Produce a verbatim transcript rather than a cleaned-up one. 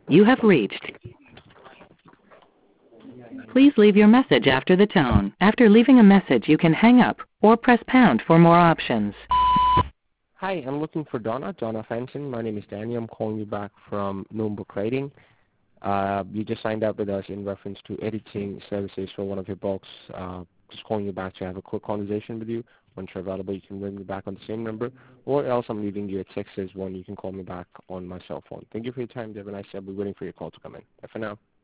You have reached. Please leave your message after the tone. After leaving a message, you can hang up or press pound for more options. Hi, I'm looking for Donna, Donna Fenton. My name is Danny. I'm calling you back from Notebook Trading. Uh, you just signed up with us in reference to editing services for one of your books. Uh, just calling you back to have a quick conversation with you. Once you're available, you can ring me back on the same number, or else I'm leaving you a text as one. You can call me back on my cell phone. Thank you for your time. Have a nice day. I'll be waiting for your call to come in. Bye for now.